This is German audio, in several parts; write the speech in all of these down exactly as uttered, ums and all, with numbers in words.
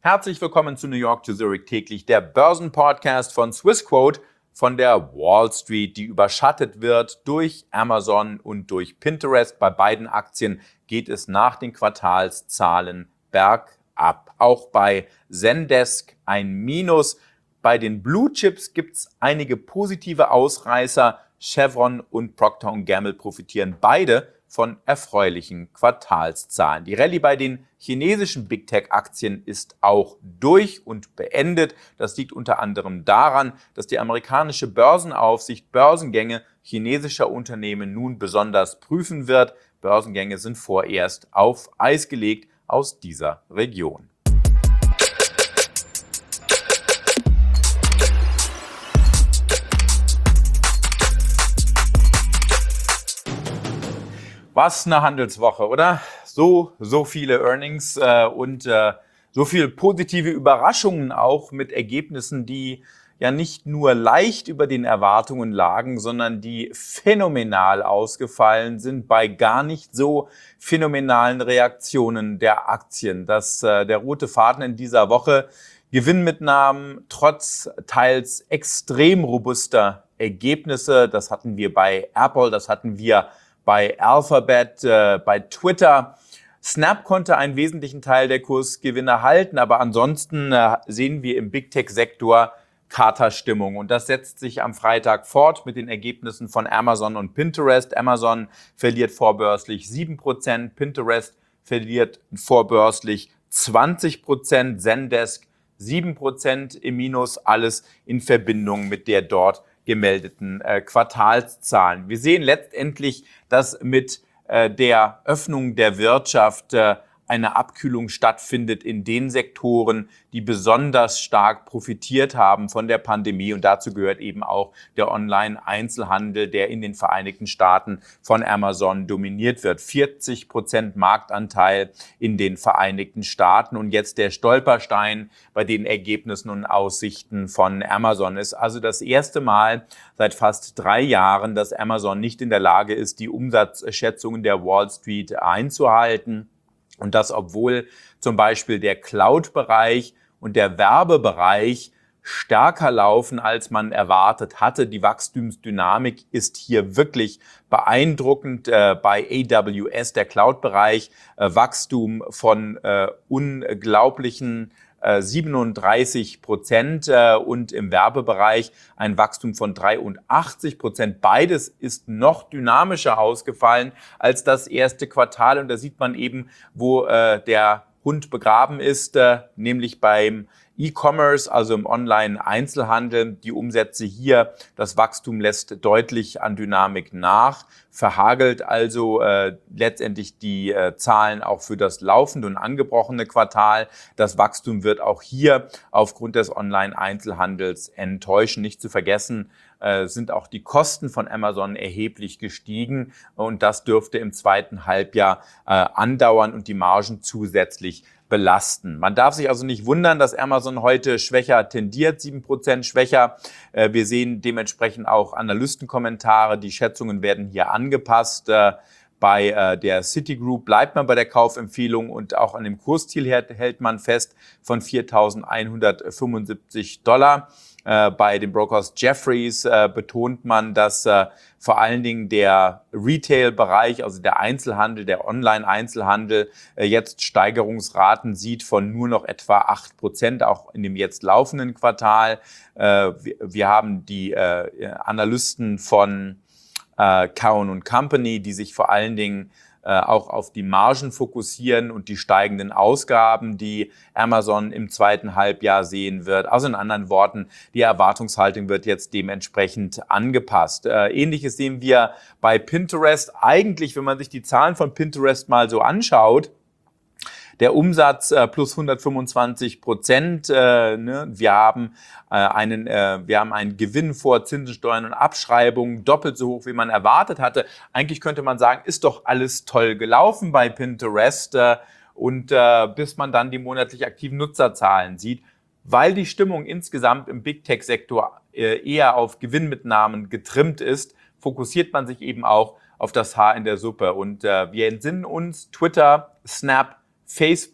Herzlich willkommen zu New York to Zurich täglich, der Börsenpodcast von Swissquote von der Wall Street, die überschattet wird durch Amazon und durch Pinterest. Bei beiden Aktien geht es nach den Quartalszahlen bergab. Auch bei Zendesk ein Minus. Bei den Blue Chips gibt es einige positive Ausreißer. Chevron und Procter und Gamble profitieren beide von erfreulichen Quartalszahlen. Die Rallye bei den chinesischen Big Tech-Aktien ist auch durch und beendet. Das liegt unter anderem daran, dass die amerikanische Börsenaufsicht Börsengänge chinesischer Unternehmen nun besonders prüfen wird. Börsengänge sind vorerst auf Eis gelegt aus dieser Region. Was eine Handelswoche, oder? So, so viele Earnings äh, und äh, so viele positive Überraschungen auch mit Ergebnissen, die ja nicht nur leicht über den Erwartungen lagen, sondern die phänomenal ausgefallen sind bei gar nicht so phänomenalen Reaktionen der Aktien. Das, äh, der rote Faden in dieser Woche: Gewinnmitnahmen trotz teils extrem robuster Ergebnisse. Das hatten wir bei Apple, das hatten wir bei Alphabet, äh, bei Twitter. Snap konnte einen wesentlichen Teil der Kursgewinne halten, aber ansonsten äh, sehen wir im Big Tech-Sektor Katerstimmung. Und das setzt sich am Freitag fort mit den Ergebnissen von Amazon und Pinterest. Amazon verliert vorbörslich sieben Prozent, Pinterest verliert vorbörslich zwanzig Prozent, Zendesk sieben Prozent im Minus, alles in Verbindung mit der dort gemeldeten äh, Quartalszahlen. Wir sehen letztendlich, dass mit äh, der Öffnung der Wirtschaft äh, eine Abkühlung stattfindet in den Sektoren, die besonders stark profitiert haben von der Pandemie. Und dazu gehört eben auch der Online-Einzelhandel, der in den Vereinigten Staaten von Amazon dominiert wird. vierzig Prozent Marktanteil in den Vereinigten Staaten. Und jetzt der Stolperstein bei den Ergebnissen und Aussichten von Amazon ist also das erste Mal seit fast drei Jahren, dass Amazon nicht in der Lage ist, die Umsatzschätzungen der Wall Street einzuhalten. Und das, obwohl zum Beispiel der Cloud-Bereich und der Werbebereich stärker laufen, als man erwartet hatte. Die Wachstumsdynamik ist hier wirklich beeindruckend. Äh, bei A W S, der Cloud-Bereich, äh, Wachstum von äh, unglaublichen siebenunddreißig Prozent äh, und im Werbebereich ein Wachstum von dreiundachtzig Prozent. Beides ist noch dynamischer ausgefallen als das erste Quartal. Und da sieht man eben, wo äh, der Hund begraben ist, äh, nämlich beim E-Commerce, also im Online-Einzelhandel. Die Umsätze hier, das Wachstum lässt deutlich an Dynamik nach, verhagelt also äh, letztendlich die äh, Zahlen auch für das laufende und angebrochene Quartal. Das Wachstum wird auch hier aufgrund des Online-Einzelhandels enttäuschen. Nicht zu vergessen äh, sind auch die Kosten von Amazon erheblich gestiegen und das dürfte im zweiten Halbjahr äh, andauern und die Margen zusätzlich belasten. Man darf sich also nicht wundern, dass Amazon heute schwächer tendiert, sieben Prozent schwächer. Wir sehen dementsprechend auch Analystenkommentare. Die Schätzungen werden hier angepasst. Bei der Citigroup bleibt man bei der Kaufempfehlung und auch an dem Kursziel hält man fest von viertausendeinhundertfünfundsiebzig Dollar. Äh, bei den Brokers Jefferies äh, betont man, dass äh, vor allen Dingen der Retail-Bereich, also der Einzelhandel, der Online-Einzelhandel, äh, jetzt Steigerungsraten sieht von nur noch etwa acht Prozent, auch in dem jetzt laufenden Quartal. Äh, wir, wir haben die äh, Analysten von äh, Cowen und Company, die sich vor allen Dingen auch auf die Margen fokussieren und die steigenden Ausgaben, die Amazon im zweiten Halbjahr sehen wird. Also in anderen Worten, die Erwartungshaltung wird jetzt dementsprechend angepasst. Ähnliches sehen wir bei Pinterest. Eigentlich, wenn man sich die Zahlen von Pinterest mal so anschaut, der Umsatz äh, plus hundertfünfundzwanzig Prozent. Äh, ne? Wir haben äh, einen, äh, wir haben einen Gewinn vor Zinsen, Steuern und Abschreibungen doppelt so hoch, wie man erwartet hatte. Eigentlich könnte man sagen, ist doch alles toll gelaufen bei Pinterest. Äh, und äh, bis man dann die monatlich aktiven Nutzerzahlen sieht, weil die Stimmung insgesamt im Big Tech-Sektor äh, eher auf Gewinnmitnahmen getrimmt ist, fokussiert man sich eben auch auf das Haar in der Suppe. Und äh, wir entsinnen uns, Twitter, Snap, Facebook,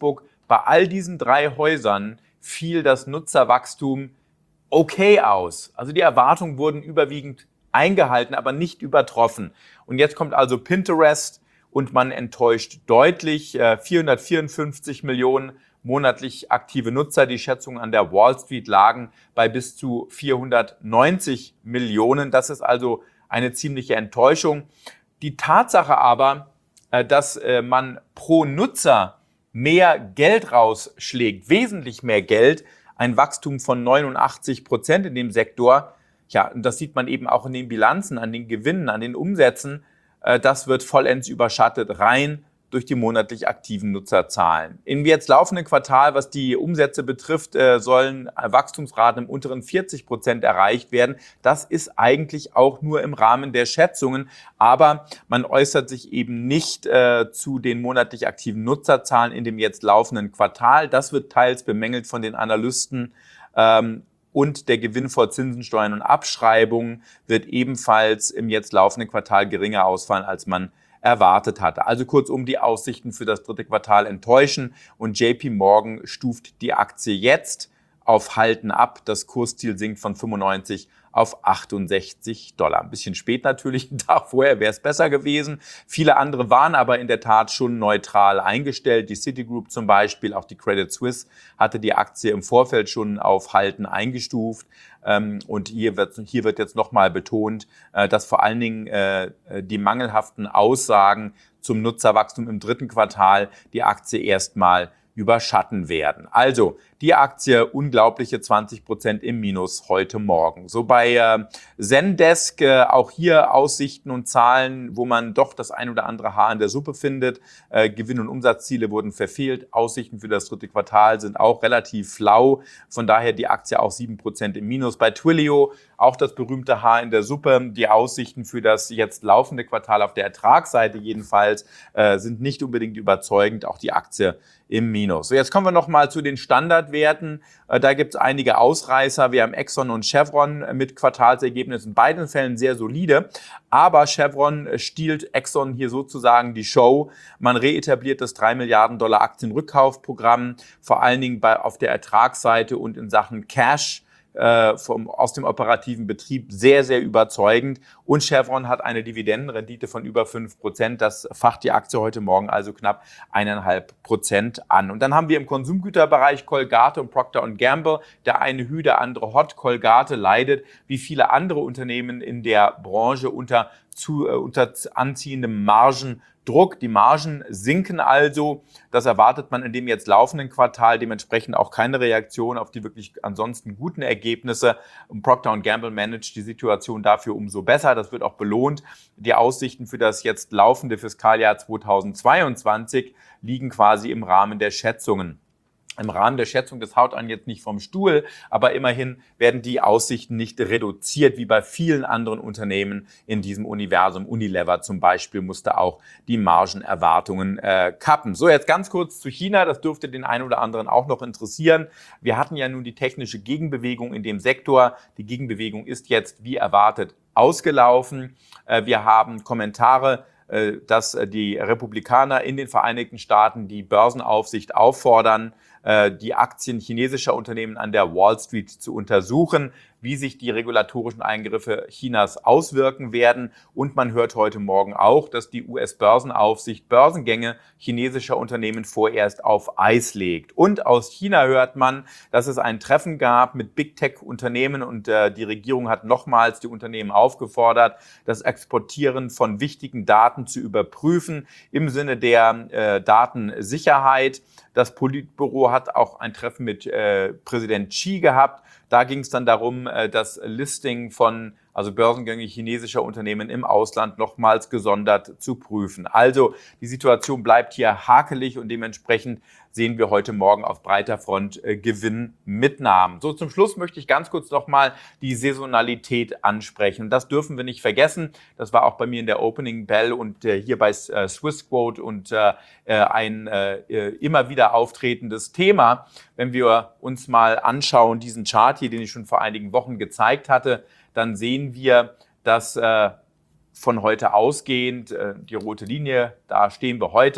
bei all diesen drei Häusern fiel das Nutzerwachstum okay aus. Also die Erwartungen wurden überwiegend eingehalten, aber nicht übertroffen. Und jetzt kommt also Pinterest und man enttäuscht deutlich. vierhundertvierundfünfzig Millionen monatlich aktive Nutzer. Die Schätzungen an der Wall Street lagen bei bis zu vierhundertneunzig Millionen. Das ist also eine ziemliche Enttäuschung. Die Tatsache aber, dass man pro Nutzer mehr Geld rausschlägt, wesentlich mehr Geld, ein Wachstum von neunundachtzig Prozent in dem Sektor. Ja, und das sieht man eben auch in den Bilanzen, an den Gewinnen, an den Umsätzen. Das wird vollends überschattet, rein durch die monatlich aktiven Nutzerzahlen. Im jetzt laufenden Quartal, was die Umsätze betrifft, sollen Wachstumsraten im unteren vierzig Prozent erreicht werden. Das ist eigentlich auch nur im Rahmen der Schätzungen, aber man äußert sich eben nicht äh, zu den monatlich aktiven Nutzerzahlen in dem jetzt laufenden Quartal. Das wird teils bemängelt von den Analysten. Ähm, Und der Gewinn vor Zinsen, Steuern und Abschreibungen wird ebenfalls im jetzt laufenden Quartal geringer ausfallen, als man erwartet hatte. Also kurzum, die Aussichten für das dritte Quartal enttäuschen und J P Morgan stuft die Aktie jetzt auf Halten ab. Das Kursziel sinkt von fünfundneunzig auf achtundsechzig Dollar. Ein bisschen spät natürlich, einen Tag vorher wäre es besser gewesen. Viele andere waren aber in der Tat schon neutral eingestellt. Die Citigroup zum Beispiel, auch die Credit Suisse hatte die Aktie im Vorfeld schon auf Halten eingestuft. Und hier wird, hier wird jetzt nochmal betont, dass vor allen Dingen die mangelhaften Aussagen zum Nutzerwachstum im dritten Quartal die Aktie erstmal überschatten werden. Also die Aktie unglaubliche zwanzig Prozent im Minus heute Morgen. So bei äh, Zendesk äh, auch hier Aussichten und Zahlen, wo man doch das ein oder andere Haar in der Suppe findet. Äh, Gewinn- und Umsatzziele wurden verfehlt. Aussichten für das dritte Quartal sind auch relativ flau. Von daher die Aktie auch sieben Prozent im Minus. Bei Twilio auch das berühmte Haar in der Suppe. Die Aussichten für das jetzt laufende Quartal auf der Ertragsseite jedenfalls äh, sind nicht unbedingt überzeugend. Auch die Aktie im Minus. So, jetzt kommen wir nochmal zu den Standardwerten. Da gibt es einige Ausreißer. Wir haben Exxon und Chevron mit Quartalsergebnissen in beiden Fällen sehr solide. Aber Chevron stiehlt Exxon hier sozusagen die Show. Man reetabliert das drei Milliarden Dollar Aktienrückkaufprogramm, vor allen Dingen bei, auf der Ertragsseite und in Sachen Cash. Äh, vom, aus dem operativen Betrieb sehr, sehr überzeugend. Und Chevron hat eine Dividendenrendite von über fünf Prozent. Das facht die Aktie heute Morgen also knapp eineinhalb Prozent an. Und dann haben wir im Konsumgüterbereich Colgate und Procter und Gamble. Der eine Hü, der andere Hot. Colgate leidet, wie viele andere Unternehmen in der Branche, unter, zu, äh, unter anziehendem Margen. Druck. Die Margen sinken also. Das erwartet man in dem jetzt laufenden Quartal. Dementsprechend auch keine Reaktion auf die wirklich ansonsten guten Ergebnisse. Und Procter und Gamble managt die Situation dafür umso besser. Das wird auch belohnt. Die Aussichten für das jetzt laufende Fiskaljahr zweitausendzweiundzwanzig liegen quasi im Rahmen der Schätzungen. Im Rahmen der Schätzung, das haut einen jetzt nicht vom Stuhl, aber immerhin werden die Aussichten nicht reduziert, wie bei vielen anderen Unternehmen in diesem Universum. Unilever zum Beispiel musste auch die Margenerwartungen äh, kappen. So, jetzt ganz kurz zu China, das dürfte den einen oder anderen auch noch interessieren. Wir hatten ja nun die technische Gegenbewegung in dem Sektor. Die Gegenbewegung ist jetzt, wie erwartet, ausgelaufen. Äh, wir haben Kommentare, äh, dass die Republikaner in den Vereinigten Staaten die Börsenaufsicht auffordern, die Aktien chinesischer Unternehmen an der Wall Street zu untersuchen, wie sich die regulatorischen Eingriffe Chinas auswirken werden. Und man hört heute Morgen auch, dass die U S-Börsenaufsicht Börsengänge chinesischer Unternehmen vorerst auf Eis legt. Und aus China hört man, dass es ein Treffen gab mit Big Tech-Unternehmen und äh, die Regierung hat nochmals die Unternehmen aufgefordert, das Exportieren von wichtigen Daten zu überprüfen im Sinne der äh, Datensicherheit. Das Politbüro hat auch ein Treffen mit äh, Präsident Xi gehabt. Da ging es dann darum, äh, das Listing von, also Börsengänge chinesischer Unternehmen im Ausland nochmals gesondert zu prüfen. Also die Situation bleibt hier hakelig und dementsprechend sehen wir heute Morgen auf breiter Front äh, Gewinnmitnahmen. So, zum Schluss möchte ich ganz kurz nochmal die Saisonalität ansprechen. Und das dürfen wir nicht vergessen. Das war auch bei mir in der Opening Bell und äh, hier bei äh, Swissquote und äh, ein äh, immer wieder auftretendes Thema. Wenn wir uns mal anschauen, diesen Chart hier, den ich schon vor einigen Wochen gezeigt hatte, dann sehen wir, dass äh, von heute ausgehend, äh, die rote Linie, da stehen wir heute,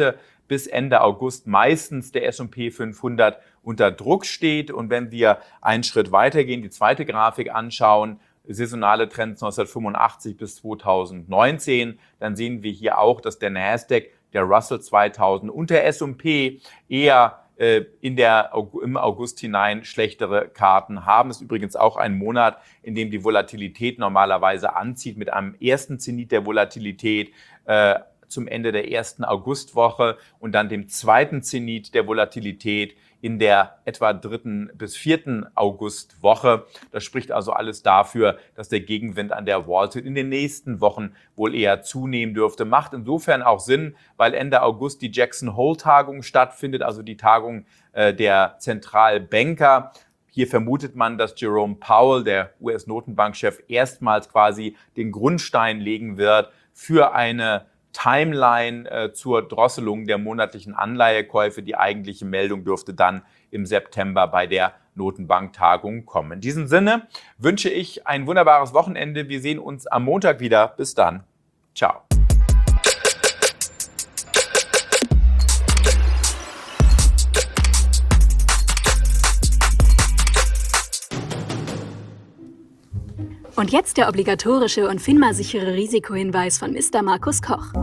bis Ende August meistens der S und P fünfhundert unter Druck steht. Und wenn wir einen Schritt weitergehen, die zweite Grafik anschauen, saisonale Trends neunzehnhundertfünfundachtzig bis zweitausendneunzehn, dann sehen wir hier auch, dass der Nasdaq, der Russell zweitausend und der S und P eher äh, in der, im August hinein schlechtere Karten haben. Das ist übrigens auch ein Monat, in dem die Volatilität normalerweise anzieht, mit einem ersten Zenit der Volatilität äh, zum Ende der ersten Augustwoche und dann dem zweiten Zenit der Volatilität in der etwa dritten bis vierten Augustwoche. Das spricht also alles dafür, dass der Gegenwind an der Wall Street in den nächsten Wochen wohl eher zunehmen dürfte. Macht insofern auch Sinn, weil Ende August die Jackson Hole-Tagung stattfindet, also die Tagung äh, der Zentralbanker. Hier vermutet man, dass Jerome Powell, der U S-Notenbankchef, erstmals quasi den Grundstein legen wird für eine Timeline äh, zur Drosselung der monatlichen Anleihekäufe. Die eigentliche Meldung dürfte dann im September bei der Notenbanktagung kommen. In diesem Sinne wünsche ich ein wunderbares Wochenende. Wir sehen uns am Montag wieder. Bis dann. Ciao. Und jetzt der obligatorische und FINMA-sichere Risikohinweis von Mister Markus Koch.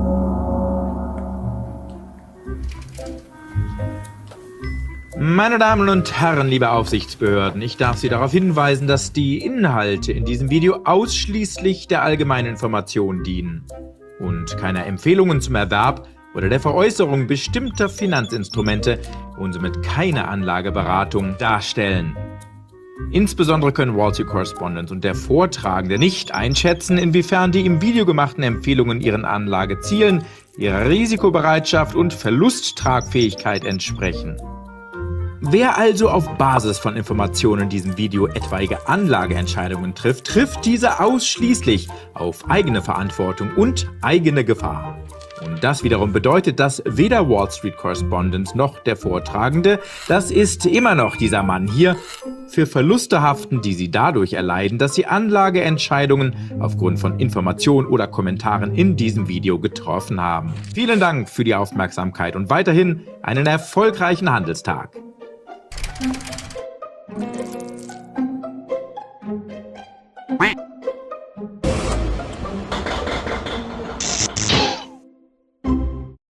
Meine Damen und Herren, liebe Aufsichtsbehörden, ich darf Sie darauf hinweisen, dass die Inhalte in diesem Video ausschließlich der allgemeinen Information dienen und keiner Empfehlungen zum Erwerb oder der Veräußerung bestimmter Finanzinstrumente und somit keine Anlageberatung darstellen. Insbesondere können Wall Street Correspondent und der Vortragende nicht einschätzen, inwiefern die im Video gemachten Empfehlungen ihren Anlagezielen, ihrer Risikobereitschaft und Verlusttragfähigkeit entsprechen. Wer also auf Basis von Informationen in diesem Video etwaige Anlageentscheidungen trifft, trifft diese ausschließlich auf eigene Verantwortung und eigene Gefahr. Und das wiederum bedeutet, dass weder Wall Street Correspondent noch der Vortragende, das ist immer noch dieser Mann hier, für Verluste haften, die sie dadurch erleiden, dass sie Anlageentscheidungen aufgrund von Informationen oder Kommentaren in diesem Video getroffen haben. Vielen Dank für die Aufmerksamkeit und weiterhin einen erfolgreichen Handelstag.